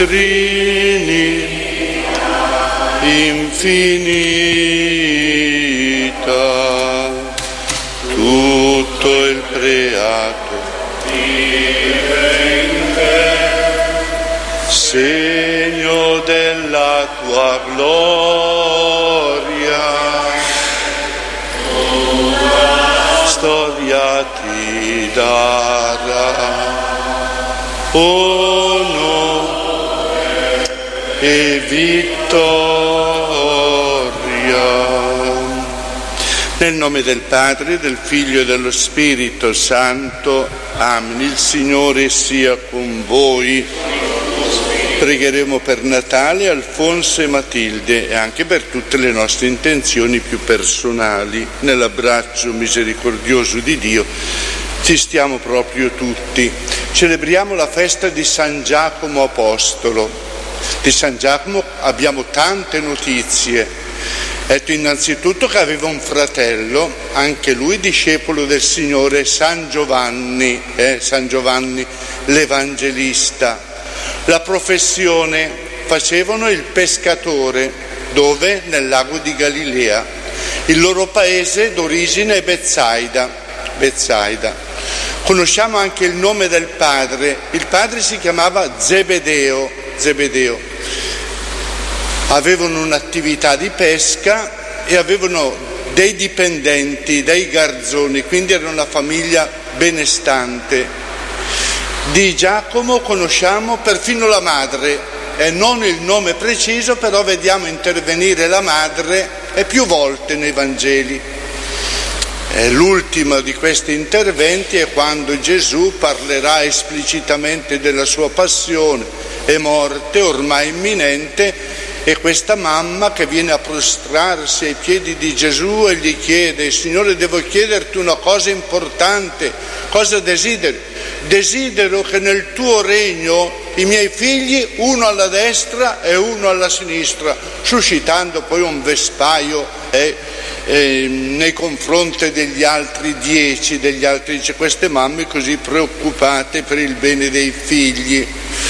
Trini infinita, tutto il creato vive in te, segno della tua gloria, storia ti darà onore e vittoria. Nel nome del Padre, del Figlio e dello Spirito Santo. Amen. Il Signore sia con voi. Pregheremo per Natale, Alfonso e Matilde e anche per tutte le nostre intenzioni più personali. Nell'abbraccio misericordioso di Dio ci stiamo proprio tutti. Celebriamo la festa di San Giacomo Apostolo. Di San Giacomo abbiamo tante notizie. Ecco, innanzitutto che aveva un fratello, anche lui discepolo del Signore, San Giovanni l'Evangelista. La professione facevano il pescatore, dove? Nel lago di Galilea. Il loro paese d'origine è Betsaida. Conosciamo anche il nome del padre. Il padre si chiamava Zebedeo. Avevano un'attività di pesca e avevano dei dipendenti, dei garzoni, quindi era una famiglia benestante. Di Giacomo conosciamo perfino la madre, e non il nome preciso, però vediamo intervenire la madre e più volte nei Vangeli. L'ultimo di questi interventi è quando Gesù parlerà esplicitamente della sua passione e morte ormai imminente, e questa mamma che viene a prostrarsi ai piedi di Gesù e gli chiede: Signore, devo chiederti una cosa importante, cosa desideri? Desidero che nel tuo regno i miei figli, uno alla destra e uno alla sinistra, suscitando poi un vespaio nei confronti degli altri 10, queste mamme così preoccupate per il bene dei figli.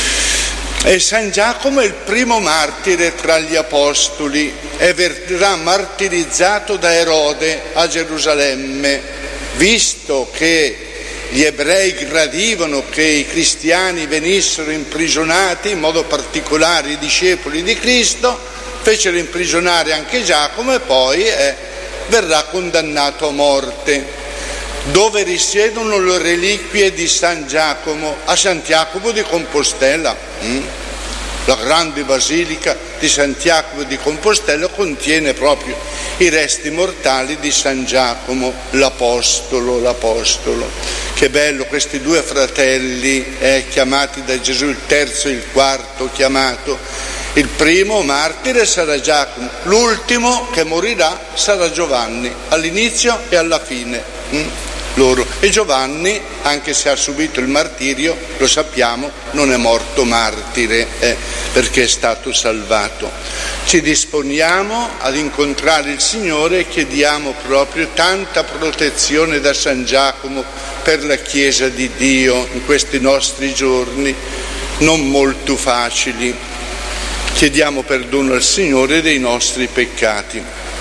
E San Giacomo è il primo martire tra gli apostoli e verrà martirizzato da Erode a Gerusalemme, visto che gli ebrei gradivano che i cristiani venissero imprigionati, in modo particolare i discepoli di Cristo, fecero imprigionare anche Giacomo e poi verrà condannato a morte. Dove risiedono le reliquie di San Giacomo? A Santiago di Compostela. La grande basilica di Santiago di Compostela contiene proprio i resti mortali di San Giacomo, l'apostolo. Che bello, questi due fratelli chiamati da Gesù, il terzo e il quarto chiamato. Il primo martire sarà Giacomo, l'ultimo che morirà sarà Giovanni, all'inizio e alla fine. Loro. E Giovanni, anche se ha subito il martirio, lo sappiamo, non è morto martire perché è stato salvato. Ci disponiamo ad incontrare il Signore e chiediamo proprio tanta protezione da San Giacomo per la Chiesa di Dio in questi nostri giorni non molto facili. Chiediamo perdono al Signore dei nostri peccati.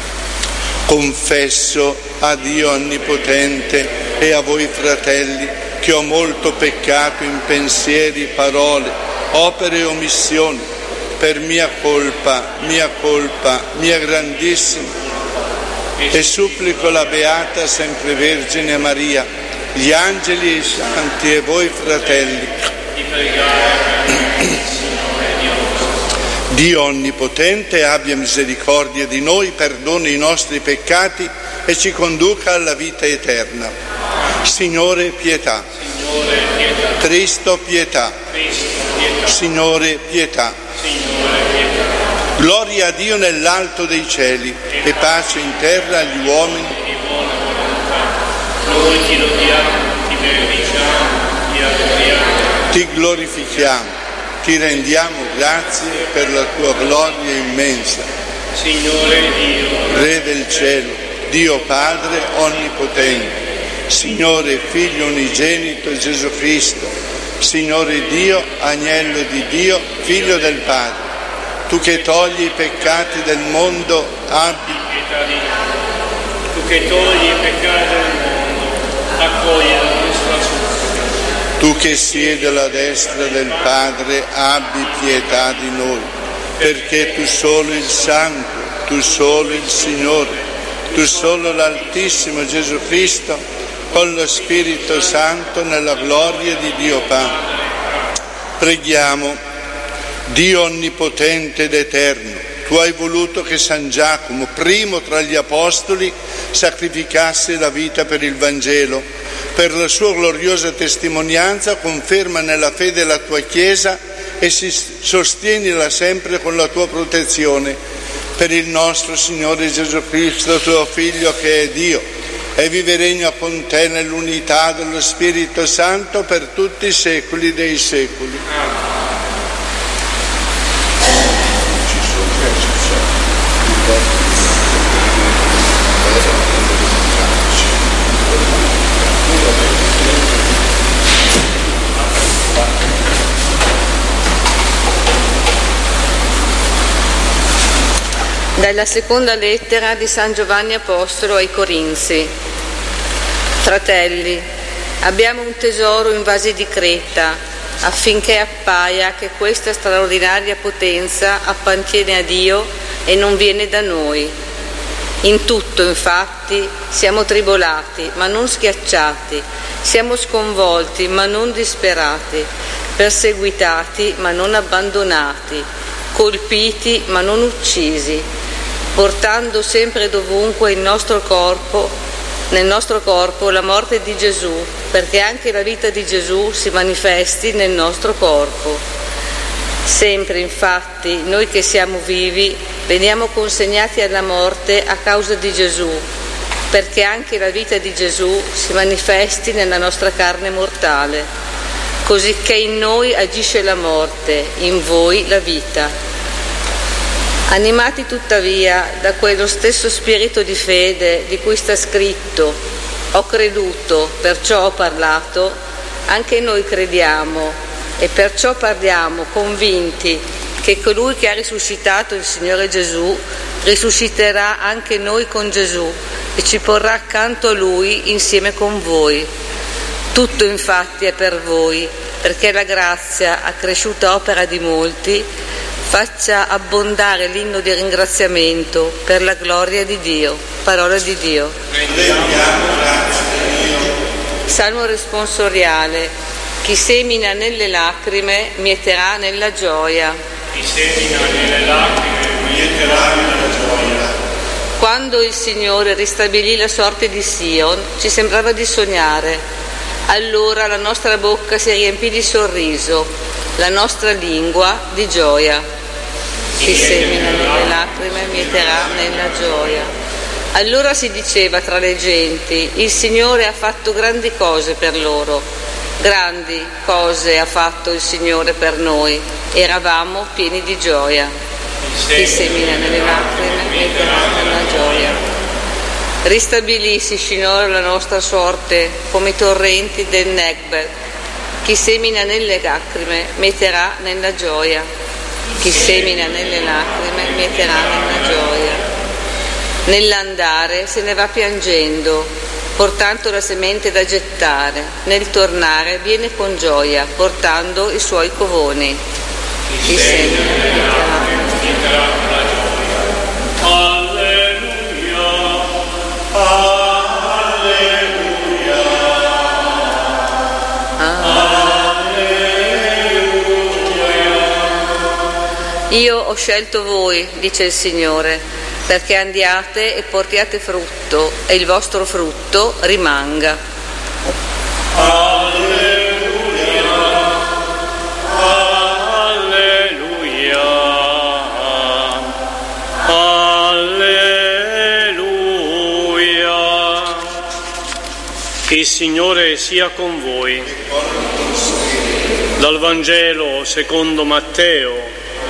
Confesso a Dio Onnipotente e a voi fratelli che ho molto peccato in pensieri, parole, opere e omissioni, per mia colpa, mia grandissima, e supplico la Beata Sempre Vergine Maria, gli angeli e i santi e voi fratelli, Dio Onnipotente abbia misericordia di noi, perdoni i nostri peccati e ci conduca alla vita eterna. Signore, pietà. Cristo, pietà. Signore, pietà. Gloria a Dio nell'alto dei cieli e pace in terra agli uomini. Noi ti lodiamo, ti benediciamo, ti adoriamo. Ti glorifichiamo. Ti rendiamo grazie per la tua gloria immensa. Signore Dio, Re del cielo, Dio Padre onnipotente, Signore Figlio unigenito Gesù Cristo, Signore Dio, agnello di Dio, Figlio del Padre, tu che togli i peccati del mondo, abbi pietà di noi. Tu che togli i peccati del mondo, accogli la nostra supplica. Tu che siedi alla destra del Padre, abbi pietà di noi, perché tu solo il Santo, tu solo il Signore, tu solo l'Altissimo Gesù Cristo, con lo Spirito Santo, nella gloria di Dio Padre. Preghiamo. Dio onnipotente ed eterno, tu hai voluto che San Giacomo, primo tra gli Apostoli, sacrificasse la vita per il Vangelo. Per la sua gloriosa testimonianza conferma nella fede la tua Chiesa e sostienila sempre con la tua protezione. Per il nostro Signore Gesù Cristo, tuo Figlio, che è Dio, e vive e regna con te nell'unità dello Spirito Santo per tutti i secoli dei secoli. Dalla seconda lettera di San Giovanni Apostolo ai Corinzi. Fratelli, abbiamo un tesoro in vasi di creta, affinché appaia che questa straordinaria potenza appartiene a Dio e non viene da noi. In tutto, infatti, siamo tribolati, ma non schiacciati, siamo sconvolti, ma non disperati, perseguitati, ma non abbandonati, colpiti, ma non uccisi, portando sempre e dovunque nel nostro corpo la morte di Gesù, perché anche la vita di Gesù si manifesti nel nostro corpo. Sempre, infatti, noi che siamo vivi veniamo consegnati alla morte a causa di Gesù, perché anche la vita di Gesù si manifesti nella nostra carne mortale, cosicché in noi agisce la morte, in voi la vita. Animati tuttavia da quello stesso spirito di fede di cui sta scritto: ho creduto, perciò ho parlato, anche noi crediamo e perciò parliamo, convinti che colui che ha risuscitato il Signore Gesù risusciterà anche noi con Gesù e ci porrà accanto a Lui insieme con voi. Tutto infatti è per voi, perché la grazia, accresciuta a opera di molti, faccia abbondare l'inno di ringraziamento per la gloria di Dio. Parola di Dio. Salmo responsoriale. Chi semina nelle lacrime mieterà nella gioia. Chi semina nelle lacrime mieterà nella gioia. Quando il Signore ristabilì la sorte di Sion, ci sembrava di sognare. Allora la nostra bocca si riempì di sorriso, la nostra lingua di gioia. Chi semina nelle lacrime mieterà nella gioia. Allora si diceva tra le genti: il Signore ha fatto grandi cose per loro. Grandi cose ha fatto il Signore per noi. Eravamo pieni di gioia. Chi semina nelle lacrime mieterà nella gioia. Ristabilissi, Signore, la nostra sorte come i torrenti del Negev. Chi semina nelle lacrime mieterà nella gioia. Chi semina nelle lacrime mieterà nella gioia. Nell'andare se ne va piangendo, portando la semente da gettare. Nel tornare viene con gioia, portando i suoi covoni. Chi semina nelle lacrime mieterà nella gioia. Alleluia. Io ho scelto voi, dice il Signore, perché andiate e portiate frutto e il vostro frutto rimanga. Alleluia, alleluia, alleluia. Che il Signore sia con voi. Dal Vangelo secondo Matteo.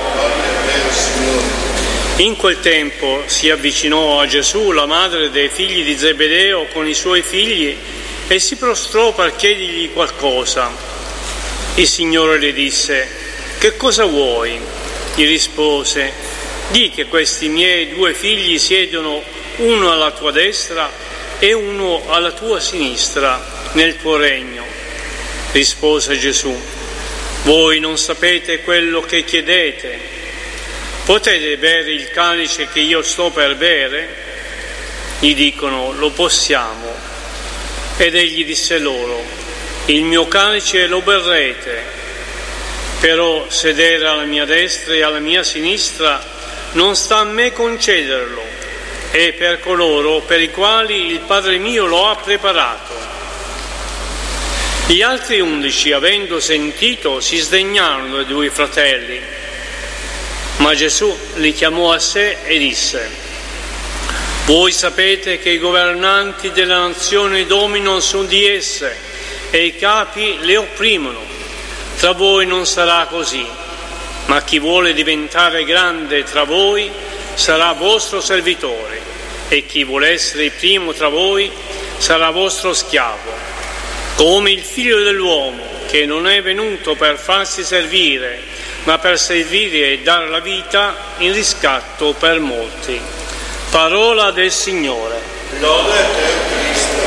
In quel tempo si avvicinò a Gesù la madre dei figli di Zebedeo con i suoi figli e si prostrò per chiedergli qualcosa. Il Signore le disse: che cosa vuoi? Gli rispose: di che questi miei 2 figli siedono uno alla tua destra e uno alla tua sinistra nel tuo regno. Rispose Gesù: voi non sapete quello che chiedete. Potete bere il calice che io sto per bere? Gli dicono: lo possiamo. Ed egli disse loro: il mio calice lo berrete, però sedere alla mia destra e alla mia sinistra non sta a me concederlo, è per coloro per i quali il Padre mio lo ha preparato. Gli altri 11, avendo sentito, si sdegnarono dei 2 fratelli. Ma Gesù li chiamò a sé e disse: voi sapete che i governanti della nazione dominano su di esse e i capi le opprimono. Tra voi non sarà così, ma chi vuole diventare grande tra voi sarà vostro servitore, e chi vuole essere il primo tra voi sarà vostro schiavo. Come il Figlio dell'uomo, che non è venuto per farsi servire, ma per servire e dare la vita in riscatto per molti. Parola del Signore. Lode a te, Cristo.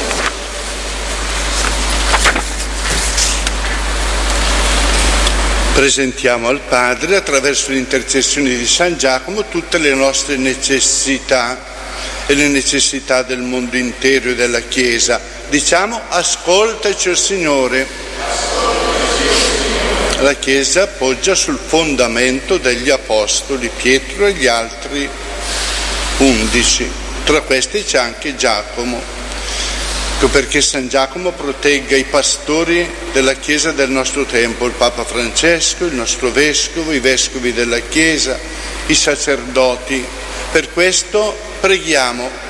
Presentiamo al Padre, attraverso l'intercessione di San Giacomo, tutte le nostre necessità e le necessità del mondo intero e della Chiesa. Diciamo: ascoltaci, o Signore. La Chiesa poggia sul fondamento degli Apostoli Pietro e gli altri 11. Tra questi c'è anche Giacomo. Ecco perché San Giacomo protegga i pastori della Chiesa del nostro tempo, il Papa Francesco, il nostro Vescovo, i Vescovi della Chiesa, i sacerdoti. Per questo preghiamo.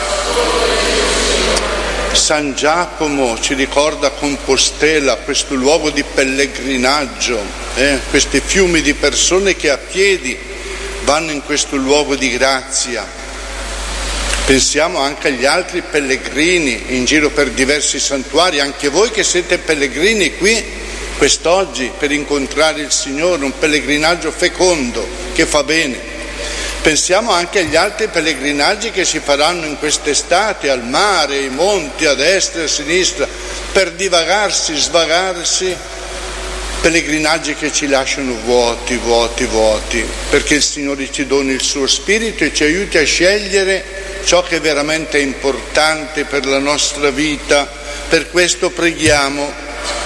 San Giacomo ci ricorda Compostela, questo luogo di pellegrinaggio, questi fiumi di persone che a piedi vanno in questo luogo di grazia. Pensiamo anche agli altri pellegrini in giro per diversi santuari, anche voi che siete pellegrini qui quest'oggi per incontrare il Signore, un pellegrinaggio fecondo che fa bene. Pensiamo anche agli altri pellegrinaggi che si faranno in quest'estate, al mare, ai monti, a destra e a sinistra, per divagarsi, svagarsi, pellegrinaggi che ci lasciano vuoti, perché il Signore ci doni il suo Spirito e ci aiuti a scegliere ciò che è veramente importante per la nostra vita. Per questo preghiamo.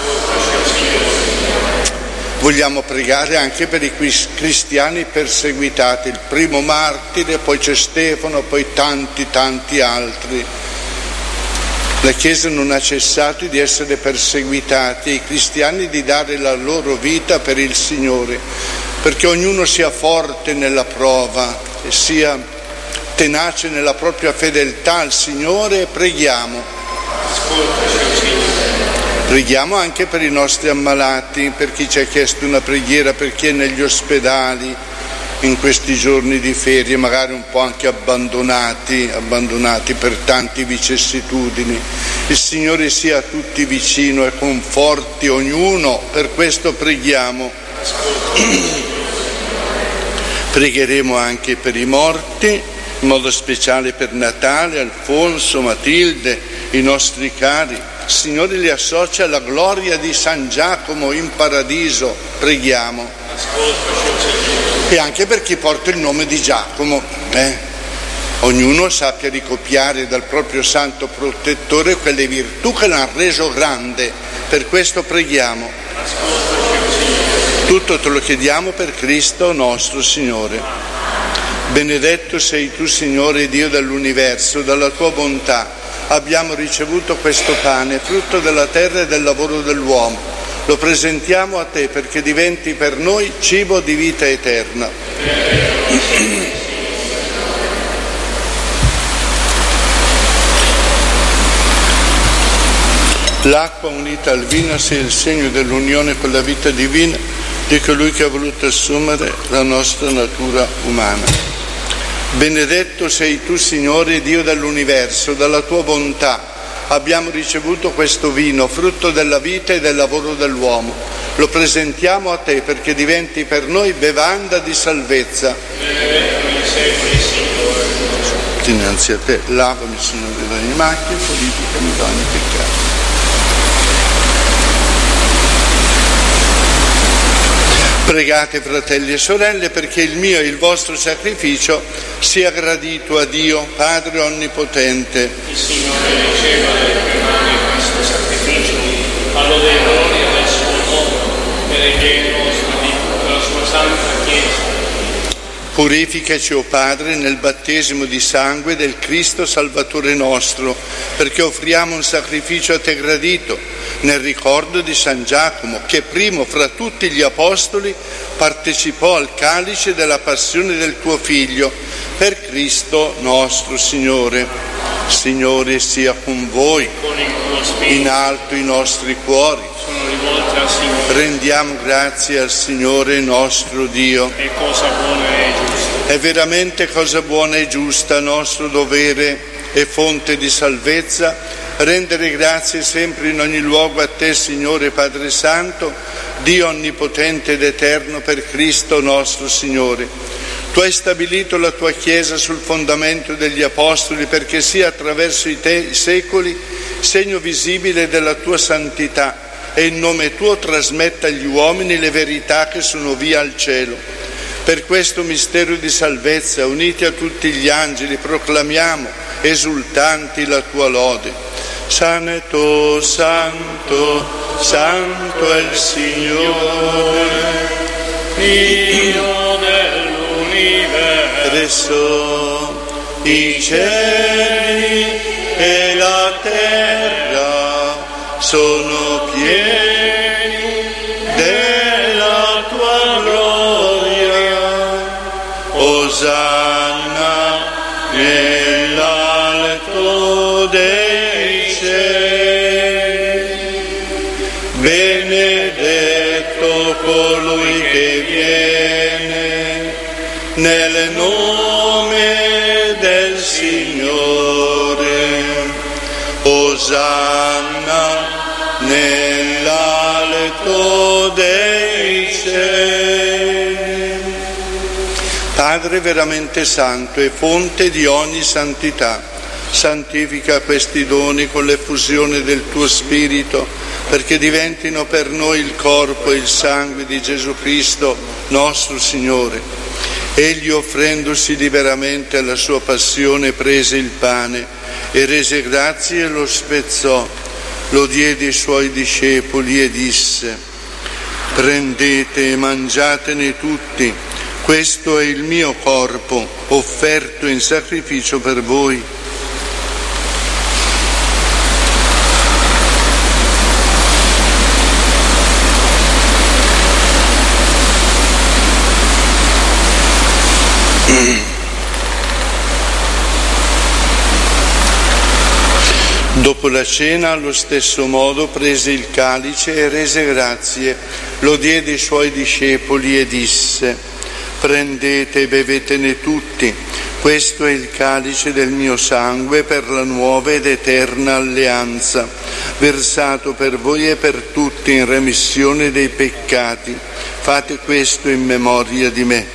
Vogliamo pregare anche per i cristiani perseguitati, il primo martire, poi c'è Stefano, poi tanti altri. La Chiesa non ha cessato di essere perseguitati, i cristiani di dare la loro vita per il Signore, perché ognuno sia forte nella prova e sia tenace nella propria fedeltà al Signore. Preghiamo. Preghiamo anche per i nostri ammalati, per chi ci ha chiesto una preghiera, per chi è negli ospedali in questi giorni di ferie, magari un po' anche abbandonati per tante vicissitudini. Il Signore sia a tutti vicino e conforti ognuno, per questo preghiamo. Pregheremo anche per i morti, in modo speciale per Natale, Alfonso, Matilde, i nostri cari. Il Signore li associa alla gloria di San Giacomo in paradiso, preghiamo. E anche per chi porta il nome di Giacomo, ognuno sappia ricopiare dal proprio santo protettore quelle virtù che l'hanno reso grande, per questo preghiamo. Tutto te lo chiediamo per Cristo nostro Signore. Benedetto sei tu, Signore Dio dell'universo, dalla tua bontà abbiamo ricevuto questo pane, frutto della terra e del lavoro dell'uomo. Lo presentiamo a te perché diventi per noi cibo di vita eterna. L'acqua unita al vino sia il segno dell'unione con la vita divina di colui che ha voluto assumere la nostra natura umana. Benedetto sei tu, Signore Dio dell'universo, dalla tua bontà abbiamo ricevuto questo vino, frutto della vita e del lavoro dell'uomo. lo presentiamo a te perché diventi per noi bevanda di salvezza. Dinanzi a te, lavami, Signore, da ogni macchia e purificami da ogni peccato. Pregate, fratelli e sorelle, perché il mio e il vostro sacrificio sia gradito a Dio, Padre Onnipotente. Il Signore riceva dalle tue mani questo sacrificio, all'ode e gloria del suo nome, per il bene nostro di tutta la sua santa Chiesa. Purificaci, o Padre, nel battesimo di sangue del Cristo Salvatore nostro, perché offriamo un sacrificio a te gradito, nel ricordo di San Giacomo, che primo fra tutti gli apostoli partecipò al calice della passione del tuo Figlio, per Cristo nostro Signore. Signore sia con voi, Con il tuo spirito in alto i nostri cuori. sono rivolti al Signore. Rendiamo grazie al Signore nostro Dio. È cosa buona e giusta. È veramente cosa buona e giusta, nostro dovere e fonte di salvezza, rendere grazie sempre in ogni luogo a te, Signore Padre Santo, Dio onnipotente ed eterno, per Cristo nostro Signore. Tu hai stabilito la tua Chiesa sul fondamento degli Apostoli, perché sia attraverso i secoli segno visibile della tua santità, e in nome tuo trasmetta agli uomini le verità che sono via al cielo. Per questo mistero di salvezza, uniti a tutti gli angeli, proclamiamo esultanti la tua lode. Santo, santo, santo è il Signore, Dio dell'universo, i cieli e la terra sono pieni della tua gloria. Osanna nell'alto dei cieli. Benedetto colui che viene nel nome del Signore. Osanna nell'alto dei cieli. Padre veramente santo e fonte di ogni santità, santifica questi doni con l'effusione del tuo Spirito, perché diventino per noi il corpo e il sangue di Gesù Cristo, nostro Signore. Egli, offrendosi liberamente alla sua passione, prese il pane e rese grazie e lo spezzò, lo diede ai suoi discepoli e disse: prendete e mangiatene tutti, questo è il mio corpo, offerto in sacrificio per voi. Dopo la cena, allo stesso modo, prese il calice e rese grazie, lo diede ai suoi discepoli e disse: prendete e bevetene tutti, questo è il calice del mio sangue per la nuova ed eterna alleanza, versato per voi e per tutti in remissione dei peccati. Fate questo in memoria di me.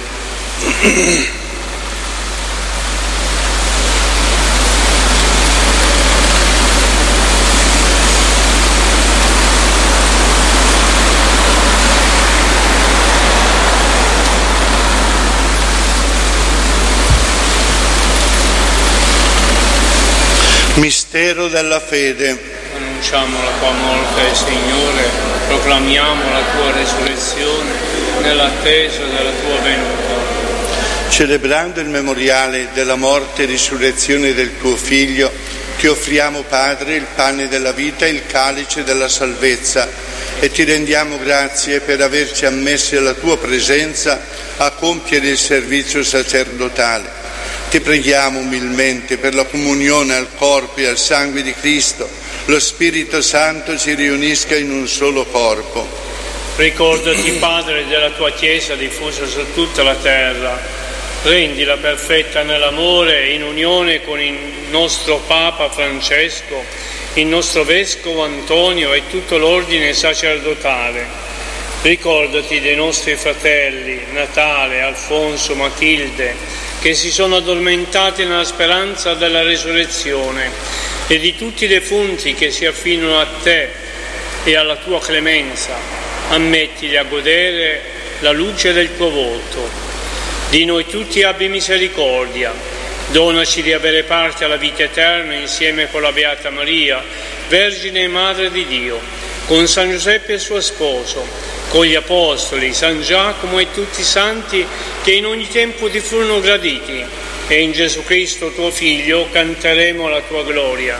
Mistero della fede. Annunciamo la tua morte, Signore, proclamiamo la tua resurrezione nell'attesa della tua venuta. Celebrando il memoriale della morte e risurrezione del tuo Figlio, ti offriamo, Padre, il pane della vita e il calice della salvezza, e ti rendiamo grazie per averci ammessi alla tua presenza a compiere il servizio sacerdotale. Ti preghiamo umilmente per la comunione al corpo e al sangue di Cristo, lo Spirito Santo ci riunisca in un solo corpo. Ricordati, Padre, della tua Chiesa diffusa su tutta la terra, rendila perfetta nell'amore, in unione con il nostro Papa Francesco, il nostro Vescovo Antonio e tutto l'ordine sacerdotale. Ricordati dei nostri fratelli Natale, Alfonso, Matilde, che si sono addormentati nella speranza della resurrezione, e di tutti i defunti che si affidano a te e alla tua clemenza. Ammettili a godere la luce del tuo volto. Di noi tutti abbi misericordia. Donaci di avere parte alla vita eterna insieme con la Beata Maria, Vergine e Madre di Dio, con San Giuseppe e suo sposo, con gli Apostoli, San Giacomo e tutti i santi che in ogni tempo ti furono graditi, e in Gesù Cristo tuo Figlio canteremo la tua gloria.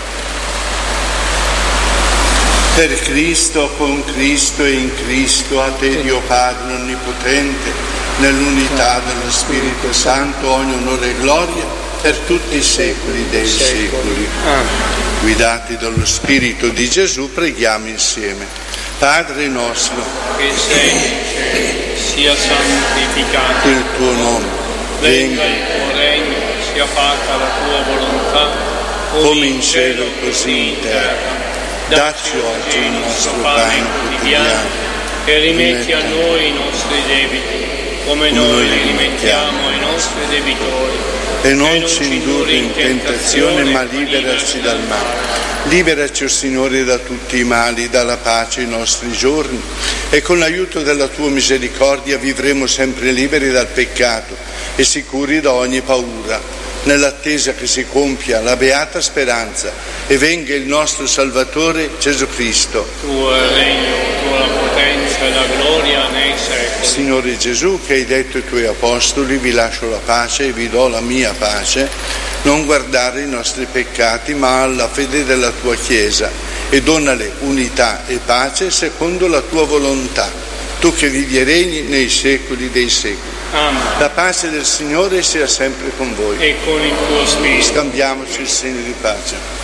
Per Cristo, con Cristo e in Cristo, a te Dio Padre Onnipotente, nell'unità dello Spirito Santo, ogni onore e gloria per tutti i secoli dei secoli. Guidati dallo Spirito di Gesù, preghiamo insieme. Padre nostro, che sei in cielo, sia santificato il tuo nome, venga il tuo regno, sia fatta la tua volontà, come in cielo così in terra. Dacci oggi il nostro pane quotidiano e rimetti a noi i nostri debiti, come noi li rimettiamo ai nostri debitori. E non ci indurre in tentazione, ma liberaci dal male. Liberaci, o Signore, da tutti i mali, dalla pace i nostri giorni, e con l'aiuto della tua misericordia vivremo sempre liberi dal peccato e sicuri da ogni paura, nell'attesa che si compia la beata speranza e venga il nostro Salvatore Gesù Cristo. Tuo è il regno, tua la potenza e la gloria nei secoli. Signore Gesù, che hai detto ai tuoi apostoli: vi lascio la pace e vi do la mia pace, non guardare i nostri peccati ma alla fede della tua Chiesa, e donale unità e pace secondo la tua volontà, tu che vivi e regni nei secoli dei secoli. Amen. La pace del Signore sia sempre con voi. E con il tuo spirito. Scambiamoci il segno di pace.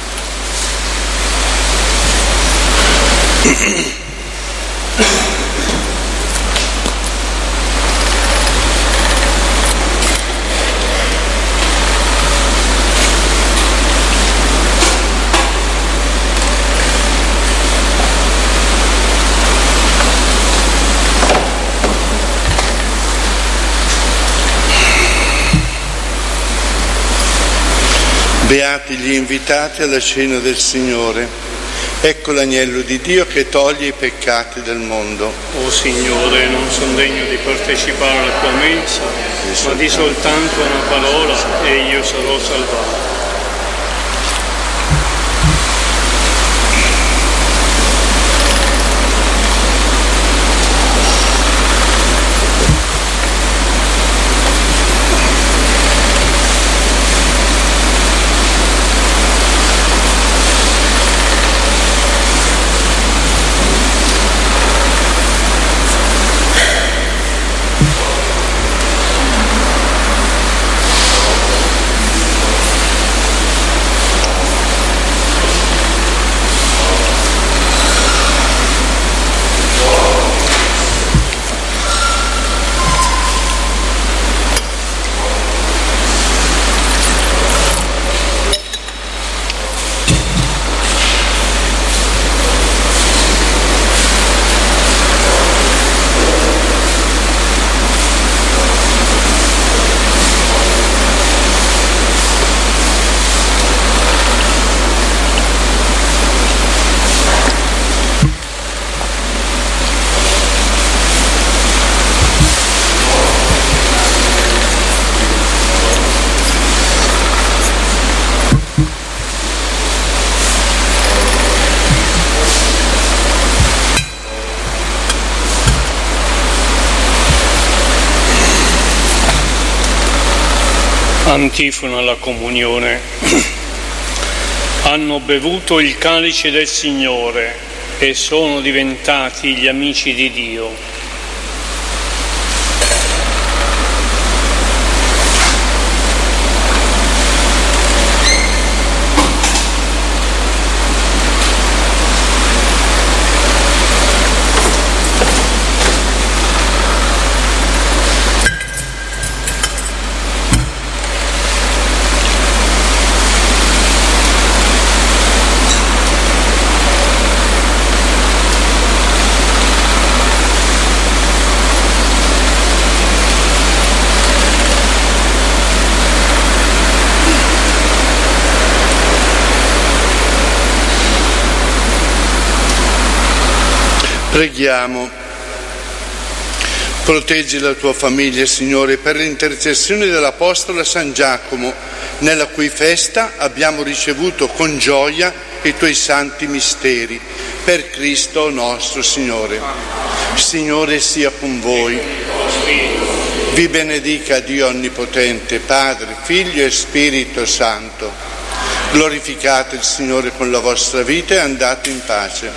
Beati gli invitati alla cena del Signore. Ecco l'agnello di Dio che toglie i peccati del mondo. O Signore, non sono degno di partecipare alla tua mensa, ma di soltanto una parola e io sarò salvato. Antifona alla comunione. Hanno bevuto il calice del Signore e sono diventati gli amici di Dio. Preghiamo. Proteggi la tua famiglia, Signore, per l'intercessione dell'Apostolo San Giacomo, nella cui festa abbiamo ricevuto con gioia i tuoi santi misteri. Per Cristo nostro Signore. Signore sia con voi. Vi benedica Dio Onnipotente, Padre, Figlio e Spirito Santo. Glorificate il Signore con la vostra vita e andate in pace.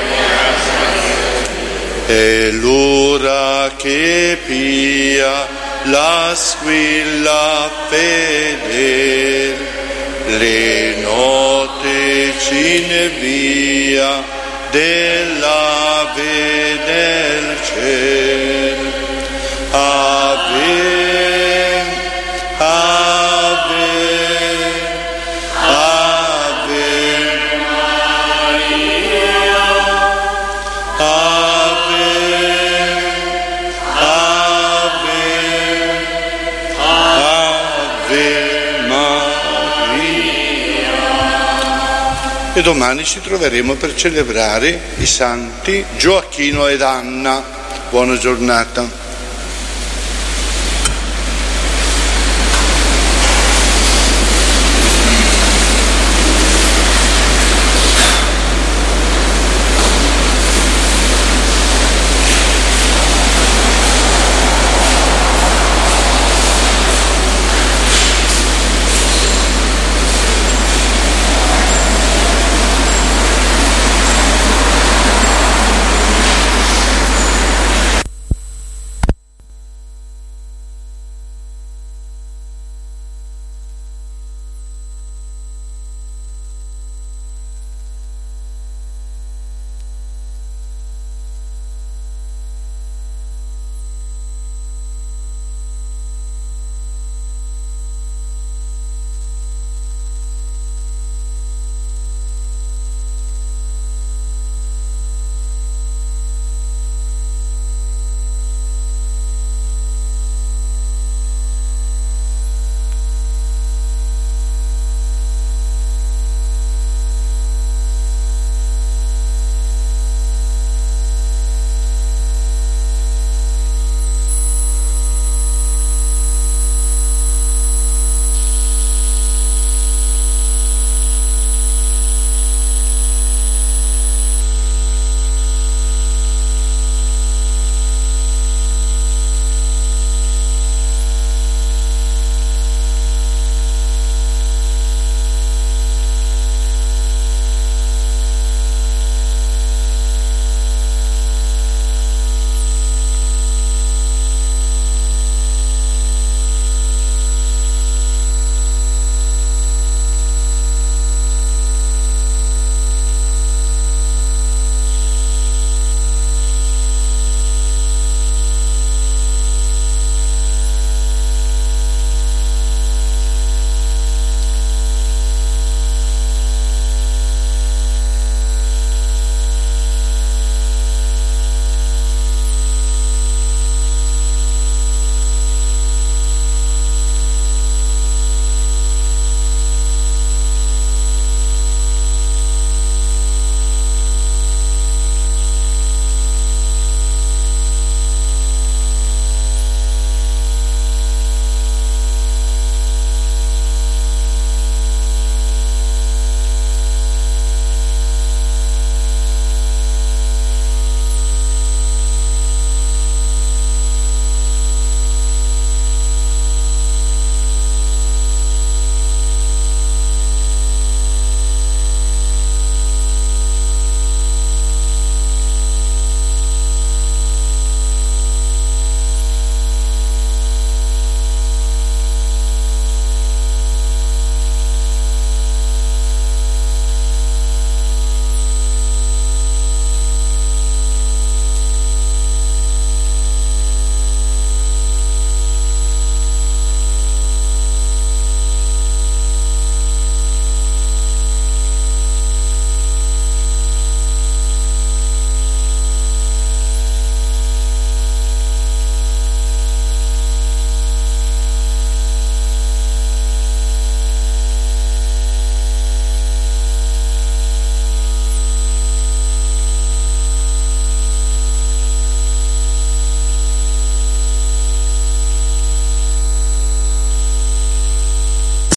È l'ora che pia la squilla fedele, le note cinevia dell'ave del cielo. Ave, ave, ave Maria, ave, ave, ave Maria. E domani ci troveremo per celebrare i santi Gioacchino ed Anna. Buona giornata.